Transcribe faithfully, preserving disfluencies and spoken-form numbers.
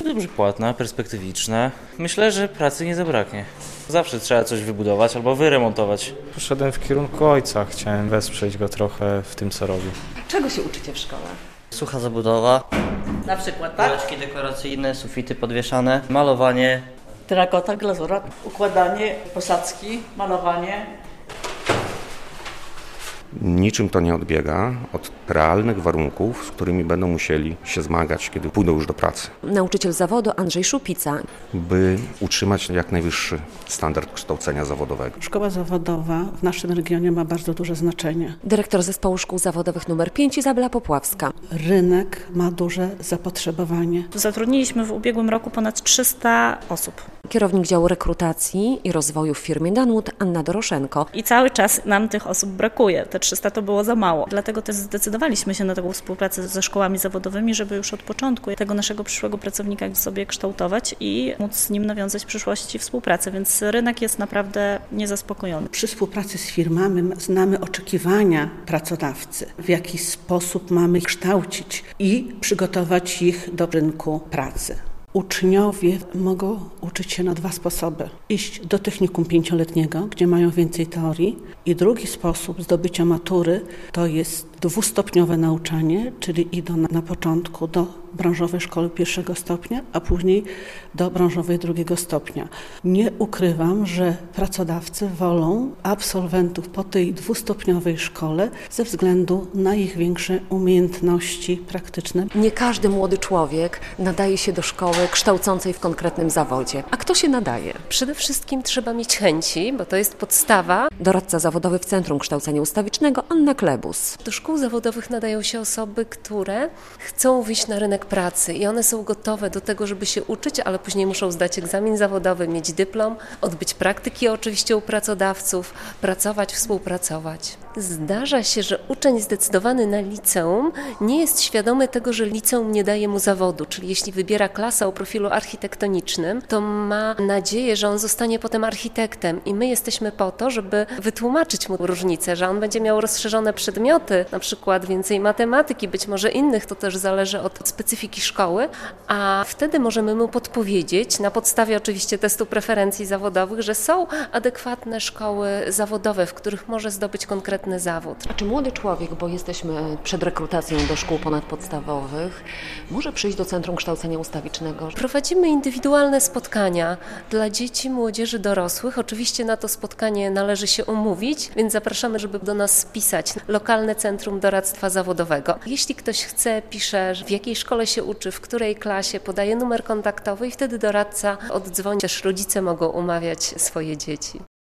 Dobrze płatne, perspektywiczne. Myślę, że pracy nie zabraknie. Zawsze trzeba coś wybudować albo wyremontować. Poszedłem w kierunku ojca, chciałem wesprzeć go trochę w tym, co robi. Czego się uczycie w szkole? Sucha zabudowa, Na przykład, tak? woreczki dekoracyjne, sufity podwieszane, malowanie. Terakota, glazura, układanie, posadzki, malowanie. Niczym to nie odbiega od realnych warunków, z którymi będą musieli się zmagać, kiedy pójdą już do pracy. Nauczyciel zawodu Andrzej Szupica. By utrzymać jak najwyższy standard kształcenia zawodowego. Szkoła zawodowa w naszym regionie ma bardzo duże znaczenie. Dyrektor Zespołu Szkół Zawodowych numer pięć Izabela Popławska. Rynek ma duże zapotrzebowanie. Zatrudniliśmy w ubiegłym roku ponad trzysta osób. Kierownik działu rekrutacji i rozwoju w firmie Danwood Anna Doroszenko. I cały czas nam tych osób brakuje. Te trzysta to było za mało. Dlatego też zdecydowaliśmy się na taką współpracę ze szkołami zawodowymi, żeby już od początku tego naszego przyszłego pracownika sobie kształtować i móc z nim nawiązać w przyszłości współpracę. Więc rynek jest naprawdę niezaspokojony. Przy współpracy z firmami znamy oczekiwania pracodawcy, w jaki sposób mamy ich kształcić i przygotować ich do rynku pracy. Uczniowie mogą uczyć się na dwa sposoby. Iść do technikum pięcioletniego, gdzie mają więcej teorii, i drugi sposób zdobycia matury to jest dwustopniowe nauczanie, czyli idą na, na początku do branżowej szkoły pierwszego stopnia, a później do branżowej drugiego stopnia. Nie ukrywam, że pracodawcy wolą absolwentów po tej dwustopniowej szkole ze względu na ich większe umiejętności praktyczne. Nie każdy młody człowiek nadaje się do szkoły kształcącej w konkretnym zawodzie. A kto się nadaje? Przede wszystkim trzeba mieć chęci, bo to jest podstawa. Doradca zawodowy w Centrum Kształcenia Ustawicznego Anna Klebus. Do szkół zawodowych nadają się osoby, które chcą wyjść na rynek pracy i one są gotowe do tego, żeby się uczyć, ale później muszą zdać egzamin zawodowy, mieć dyplom, odbyć praktyki oczywiście u pracodawców, pracować, współpracować. Zdarza się, że uczeń zdecydowany na liceum nie jest świadomy tego, że liceum nie daje mu zawodu, czyli jeśli wybiera klasę o profilu architektonicznym, to ma nadzieję, że on zostanie potem architektem i my jesteśmy po to, żeby wytłumaczyć mu różnicę, że on będzie miał rozszerzone przedmioty, na przykład więcej matematyki, być może innych, to też zależy od specyfiki szkoły, a wtedy możemy mu podpowiedzieć, na podstawie oczywiście testu preferencji zawodowych, że są adekwatne szkoły zawodowe, w których może zdobyć konkretny zawód. A czy młody człowiek, bo jesteśmy przed rekrutacją do szkół ponadpodstawowych, może przyjść do Centrum Kształcenia Ustawicznego? Prowadzimy indywidualne spotkania dla dzieci, młodzieży, dorosłych. Oczywiście na to spotkanie należy się umówić, więc zapraszamy, żeby do nas spisać. Lokalne Centrum Doradztwa Zawodowego. Jeśli ktoś chce, pisze, w jakiej szkole się uczy, w której klasie, podaje numer kontaktowy i wtedy doradca oddzwoni. Też rodzice mogą umawiać swoje dzieci.